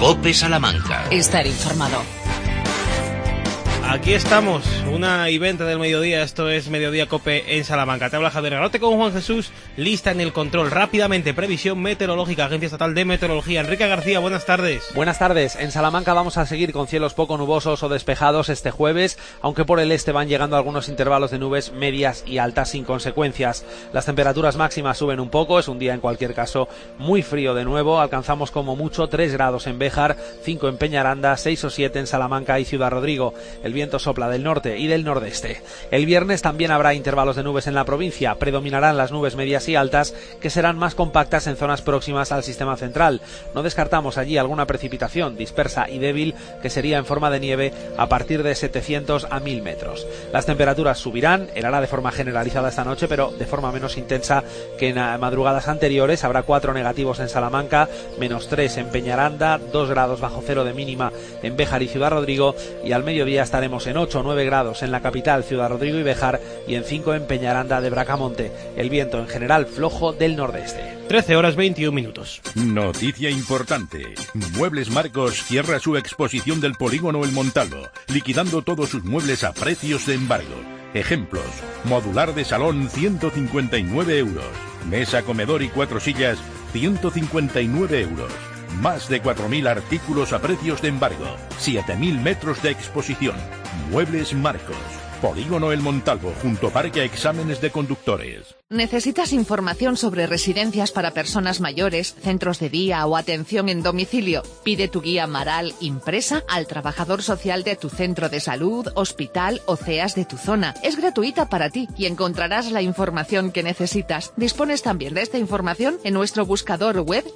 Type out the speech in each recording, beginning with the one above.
COPE Salamanca. Estar informado. Aquí estamos, 1:20 del mediodía, esto es Mediodía COPE en Salamanca. Te habla Javier Garrote con Juan Jesús, lista en el control. Rápidamente, previsión meteorológica, Agencia Estatal de Meteorología. Enrique García, buenas tardes. Buenas tardes. En Salamanca vamos a seguir con cielos poco nubosos o despejados este jueves, aunque por el este van llegando algunos intervalos de nubes medias y altas sin consecuencias. Las temperaturas máximas suben un poco, es un día en cualquier caso muy frío de nuevo. Alcanzamos como mucho 3 grados en Béjar, 5 en Peñaranda, 6 o 7 en Salamanca y Ciudad Rodrigo. El viento sopla del norte y del nordeste. El viernes también habrá intervalos de nubes en la provincia. Predominarán las nubes medias y altas, que serán más compactas en zonas próximas al sistema central. No descartamos allí alguna precipitación dispersa y débil, que sería en forma de nieve a partir de 700 a 1000 metros. Las temperaturas subirán, helará de forma generalizada esta noche, pero de forma menos intensa que en madrugadas anteriores. Habrá 4 negativos en Salamanca, -3 en Peñaranda, 2 grados bajo cero de mínima en Béjar y Ciudad Rodrigo, y al mediodía estaremos en 8 o 9 grados en la capital, Ciudad Rodrigo y Béjar, y en 5 en Peñaranda de Bracamonte. El viento en general flojo del nordeste. 13:21. Noticia importante. Muebles Marcos cierra su exposición del polígono El Montalvo, liquidando todos sus muebles a precios de embargo. Ejemplos: modular de salón 159 euros, mesa, comedor y 4 sillas 159 euros. Más de 4.000 artículos a precios de embargo. 7.000 metros de exposición. Muebles Marcos. Polígono El Montalvo, junto Parque a Exámenes de Conductores. ¿Necesitas información sobre residencias para personas mayores, centros de día o atención en domicilio? Pide tu guía Maral impresa al trabajador social de tu centro de salud, hospital o CEAS de tu zona. Es gratuita para ti y encontrarás la información que necesitas. Dispones también de esta información en nuestro buscador web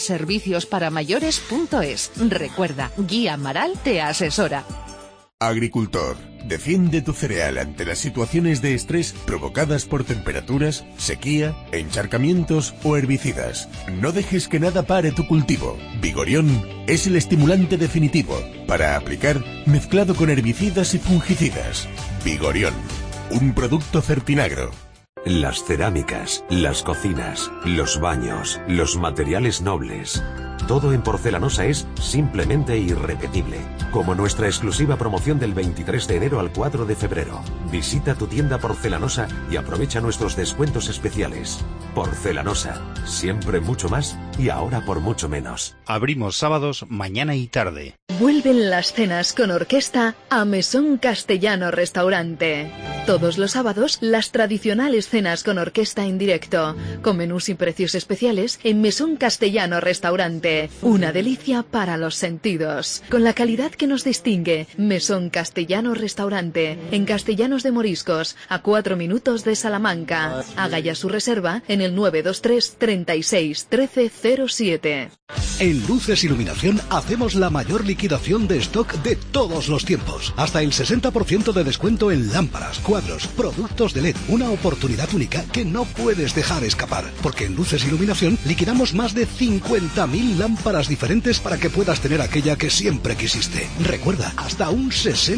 guiaserviciosparamayores.es. Recuerda, Guía Maral te asesora. Agricultor, defiende tu cereal ante las situaciones de estrés provocadas por temperaturas, sequía, encharcamientos o herbicidas. No dejes que nada pare tu cultivo. Vigorión es el estimulante definitivo para aplicar mezclado con herbicidas y fungicidas. Vigorión, un producto Certinagro. Las cerámicas, las cocinas, los baños, los materiales nobles. Todo en Porcelanosa es simplemente irrepetible. Como nuestra exclusiva promoción del 23 de enero al 4 de febrero. Visita tu tienda Porcelanosa y aprovecha nuestros descuentos especiales. Porcelanosa, siempre mucho más y ahora por mucho menos. Abrimos sábados, mañana y tarde. Vuelven las cenas con orquesta a Mesón Castellano Restaurante. Todos los sábados, las tradicionales cenas con orquesta en directo, con menús y precios especiales en Mesón Castellano Restaurante. Una delicia para los sentidos. Con la calidad que nos distingue, Mesón Castellano Restaurante, en Castellanos de Moriscos, a 4 minutos de Salamanca. Haga ya su reserva en el 923 36 13 07. En Luces Iluminación hacemos la mayor liquidación de stock de todos los tiempos. Hasta el 60% de descuento en lámparas, cuadros, productos de LED. Una oportunidad única que no puedes dejar escapar. Porque en Luces Iluminación liquidamos más de 50.000 lámparas diferentes para que puedas tener aquella que siempre quisiste. Recuerda, hasta un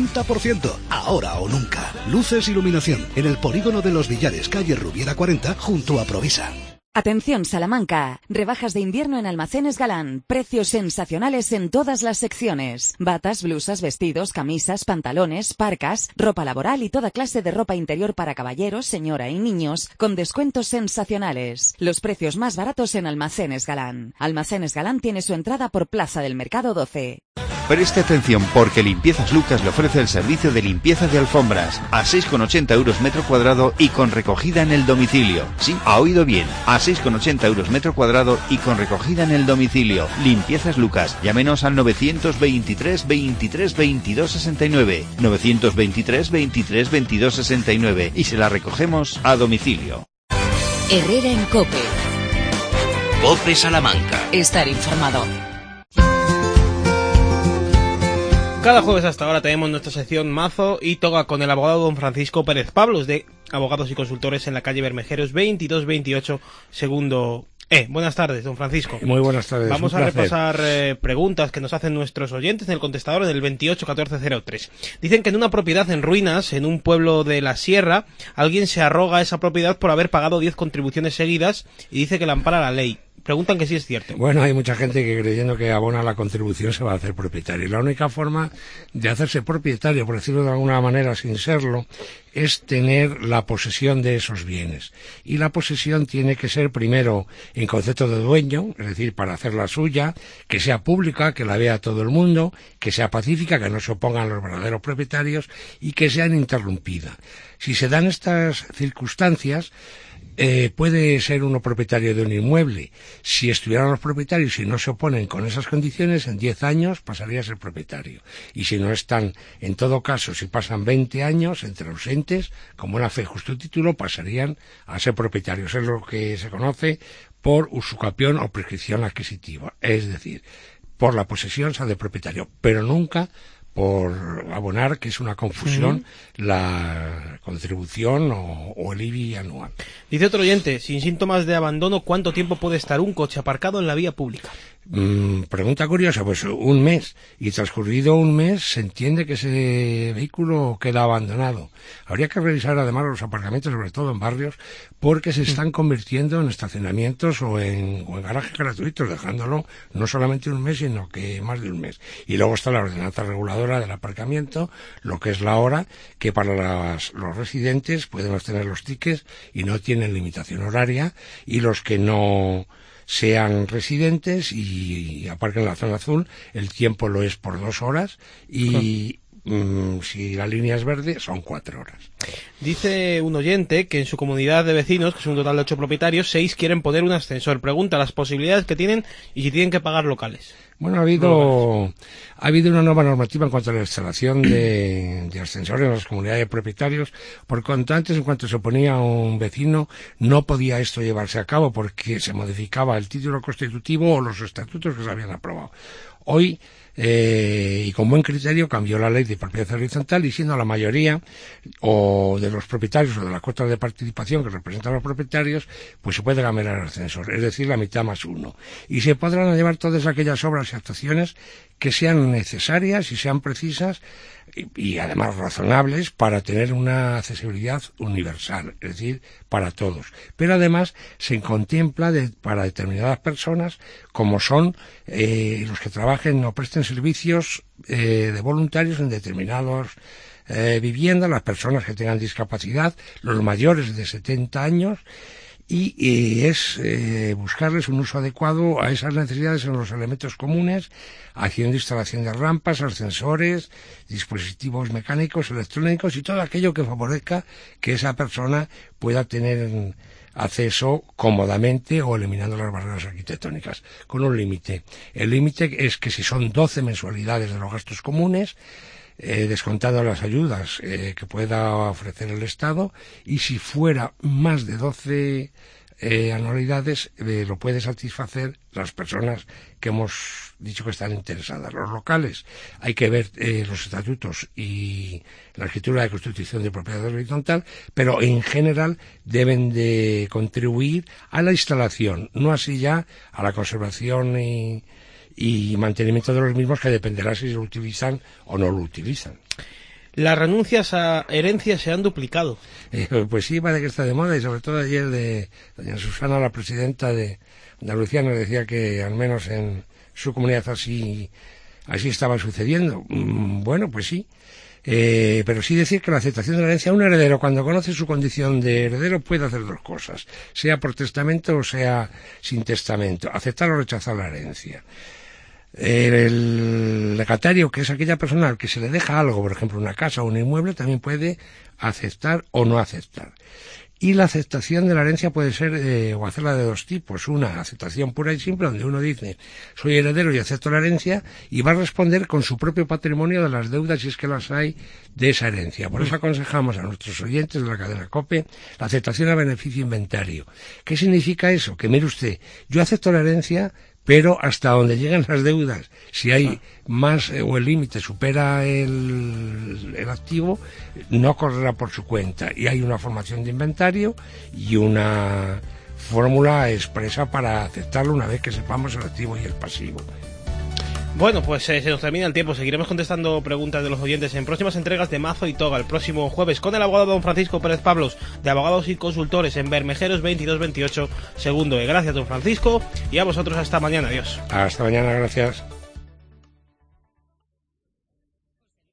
60%. Ahora o nunca. Luces Iluminación, en el polígono de Los Villares, calle Rubiera 40, junto a Provisa. Atención Salamanca, rebajas de invierno en Almacenes Galán, precios sensacionales en todas las secciones, batas, blusas, vestidos, camisas, pantalones, parcas, ropa laboral y toda clase de ropa interior para caballeros, señora y niños, con descuentos sensacionales. Los precios más baratos en Almacenes Galán. Almacenes Galán tiene su entrada por Plaza del Mercado 12. Preste atención porque Limpiezas Lucas le ofrece el servicio de limpieza de alfombras a 6,80 euros metro cuadrado y con recogida en el domicilio. Sí, ha oído bien, a 6,80 euros metro cuadrado y con recogida en el domicilio. Limpiezas Lucas, llámenos al 923 23 22 69, 923 23 22 69 y se la recogemos a domicilio. Herrera en COPE. COPE Salamanca. Estar informado. Cada jueves hasta ahora tenemos nuestra sección Mazo y Toga con el abogado don Francisco Pérez Pablos de Abogados y Consultores en la calle Bermejeros 2228 segundo Buenas tardes, don Francisco. Muy buenas tardes. Vamos a repasar preguntas que nos hacen nuestros oyentes en el contestador del 281403. Dicen que en una propiedad en ruinas, en un pueblo de la sierra, alguien se arroga esa propiedad por haber pagado 10 contribuciones seguidas y dice que la ampara la ley. preguntan que sí es cierto. Bueno, hay mucha gente que creyendo que abona la contribución se va a hacer propietario. Y la única forma de hacerse propietario, por decirlo de alguna manera sin serlo, es tener la posesión de esos bienes. Y la posesión tiene que ser primero en concepto de dueño, es decir, para hacerla suya, que sea pública, que la vea todo el mundo, que sea pacífica, que no se opongan los verdaderos propietarios y que sea ininterrumpida. Si se dan estas circunstancias, puede ser uno propietario de un inmueble. Si estuvieran los propietarios y no se oponen con esas condiciones, en 10 años pasaría a ser propietario. Y si no están, en todo caso, si pasan 20 años entre ausentes, con buena fe y justo título, pasarían a ser propietarios. Es lo que se conoce por usucapión o prescripción adquisitiva. Es decir, por la posesión se hace propietario, pero nunca por abonar, que es una confusión, la contribución o el IBI anual. Dice otro oyente, sin síntomas de abandono, ¿cuánto tiempo puede estar un coche aparcado en la vía pública? Pregunta curiosa, pues un mes, y transcurrido un mes se entiende que ese vehículo queda abandonado. Habría que revisar además los aparcamientos, sobre todo en barrios, porque se están convirtiendo en estacionamientos o en garajes gratuitos, dejándolo no solamente un mes, sino que más de un mes. Y luego está la ordenanza reguladora del aparcamiento, lo que es la hora, que para los residentes pueden obtener los tickets y no tienen limitación horaria, y los que no sean residentes y aparquen en la zona azul, el tiempo lo es por 2 horas y si la línea es verde son 4 horas. Dice un oyente que en su comunidad de vecinos, que es un total de 8 propietarios, 6 quieren poner un ascensor. Pregunta las posibilidades que tienen y si tienen que pagar locales. Bueno, ha habido una nueva normativa en cuanto a la instalación de ascensores en las comunidades de propietarios. Por cuanto antes, en cuanto se oponía un vecino, no podía esto llevarse a cabo porque se modificaba el título constitutivo o los estatutos que se habían aprobado. Hoy, y con buen criterio, cambió la ley de propiedad horizontal y siendo la mayoría o de los propietarios o de las cuotas de participación que representan a los propietarios, pues se puede cambiar el ascensor, es decir, la mitad más 1. Y se podrán llevar todas aquellas obras y actuaciones que sean necesarias y sean precisas y además razonables para tener una accesibilidad universal, es decir, para todos. Pero además se contempla para determinadas personas, como son los que trabajen o presten servicios de voluntarios en determinadas viviendas, las personas que tengan discapacidad, los mayores de 70 años, y es buscarles un uso adecuado a esas necesidades en los elementos comunes, haciendo instalación de rampas, ascensores, dispositivos mecánicos, electrónicos y todo aquello que favorezca que esa persona pueda tener acceso cómodamente o eliminando las barreras arquitectónicas, con un límite. El límite es que si son 12 mensualidades de los gastos comunes, descontando las ayudas que pueda ofrecer el Estado, y si fuera más de 12 anualidades, lo puede satisfacer las personas que hemos dicho que están interesadas. Los locales, hay que ver los estatutos y la escritura de constitución de propiedad horizontal, pero en general deben de contribuir a la instalación, no así ya a la conservación y mantenimiento de los mismos, que dependerá si lo utilizan o no lo utilizan. Las renuncias a herencias se han duplicado. Pues sí, parece que está de moda, y sobre todo ayer de doña Susana, la presidenta de Andalucía, nos decía que al menos en su comunidad así estaba sucediendo. Bueno, pues sí. Pero sí decir que la aceptación de la herencia, un heredero cuando conoce su condición de heredero puede hacer 2 cosas, sea por testamento o sea sin testamento, aceptar o rechazar la herencia. El legatario, que es aquella persona al que se le deja algo, por ejemplo una casa o un inmueble, también puede aceptar o no aceptar. Y la aceptación de la herencia puede ser o hacerla de 2 tipos. Una aceptación pura y simple, donde uno dice soy heredero y acepto la herencia, y va a responder con su propio patrimonio de las deudas, si es que las hay, de esa herencia. Por eso aconsejamos a nuestros oyentes de la cadena COPE la aceptación a beneficio inventario. ¿Qué significa eso? Que mire usted, yo acepto la herencia, pero hasta donde llegan las deudas, si hay más o el límite supera el activo, no correrá por su cuenta, y hay una formación de inventario y una fórmula expresa para aceptarlo una vez que sepamos el activo y el pasivo. Bueno, pues se nos termina el tiempo. Seguiremos contestando preguntas de los oyentes en próximas entregas de Mazo y Toga el próximo jueves con el abogado don Francisco Pérez Pablos, de Abogados y Consultores, en Bermejeros 2228 segundo. Gracias, don Francisco, y a vosotros hasta mañana. Adiós. Hasta mañana, gracias.